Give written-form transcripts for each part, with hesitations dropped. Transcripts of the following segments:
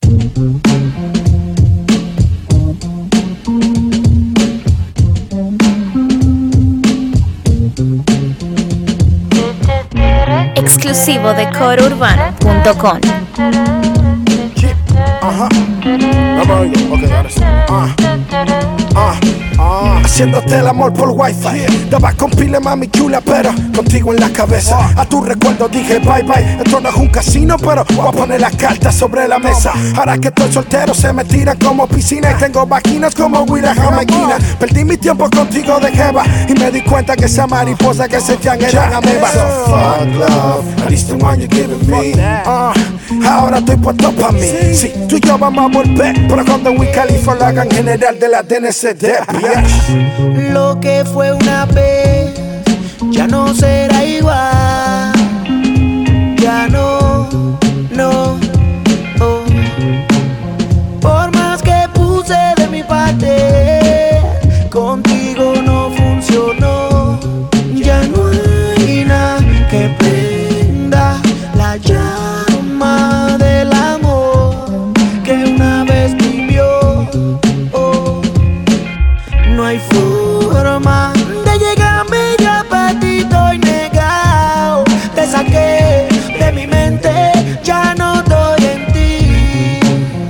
Exclusivo de corourbano.com. Ajá. Okay, ahora sí. Haciéndote el amor por wifi. Daba con pile mami chula, pero contigo en la cabeza. A tu recuerdo dije bye bye. Esto no es un casino, pero voy a poner las cartas sobre la mesa. Ahora que estoy soltero se me tira como piscina. Y tengo vaquinas como Willa Jamaiquina. Perdí mi tiempo contigo de jeva y me di cuenta que esa mariposa que se echan eran amebas. So fuck love, at least the one you're giving me. Ahora estoy puesto pa' mí. Sí, tú y yo vamos a volver, pero cuando Wiz Khalifa lo hagan general de la DNCD. Lo que fue una vez ya no será igual. Ya no, no. Oh. Por más que puse de mi parte, contigo no funcionó. Ya no hay nada que prenda la llama del amor que una vez vivió. Oh. No hay forma de llegarme, ya para ti estoy negado. Te saqué de mi mente, ya no estoy en ti.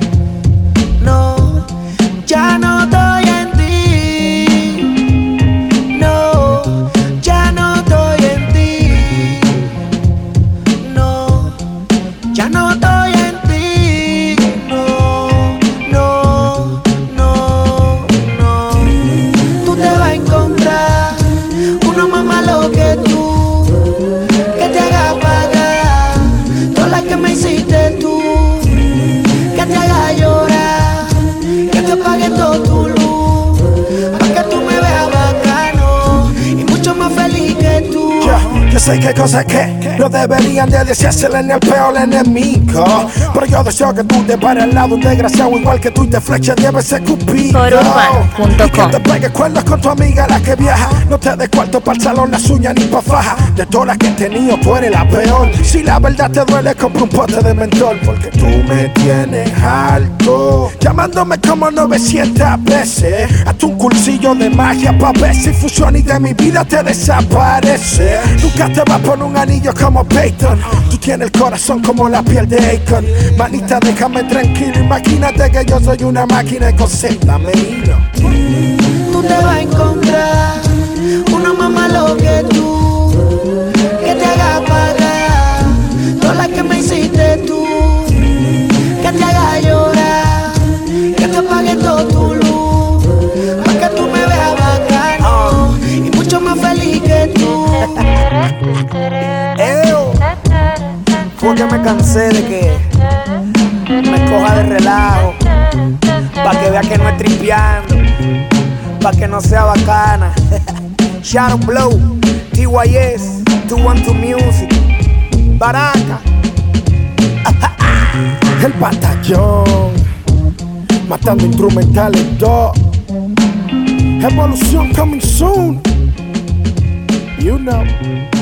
No, ya no estoy en ti. No, ya no estoy en ti. No, ya no estoy en ti. No, no, no, no. Tú te vas a encontrar uno más malo que tú, que te haga pagar todas las que me hiciste tú, que te haga llorar, que te apague todo tu luz, para que tú me veas bacano y mucho más feliz que tú. Yo sé que cosas que no deberían de decírsele en el peor enemigo, pero yo deseo que tú te pares al lado un desgraciado igual que tú y te fleches debe ser cupido. corourbano.com. Y que te pegues cuernos con tu amiga la que viaja. No te des cuarto para el salón, las uñas ni pa' faja. De todas las que he tenido tú eres la peor. Si la verdad te duele compra un pote de mentol, porque tú me tienes alto, llamándome como 900 veces. Hazte un cursillo de magia pa' ver si funciona y de mi vida te desaparece. Nunca te vas por un anillo como Peyton. Tú tienes el corazón como la piel de Akon. Manita, déjame tranquilo, imagínate que yo soy una máquina de cosita, Tú te vas a encontrar uno más malo que tú, que te haga pagar todas las que me hiciste tú, que te haga llorar, que te apague todo tu luz, para que tú me veas bacano y mucho más feliz que tú. Fue que me cansé de que me coja de relajo, pa' que vea que no es tripeando, pa' que no sea bacana. Shadow Blow, TYS, 212 Music, Baraka. El batallón, matando instrumentales 2. Evolución coming soon. You know.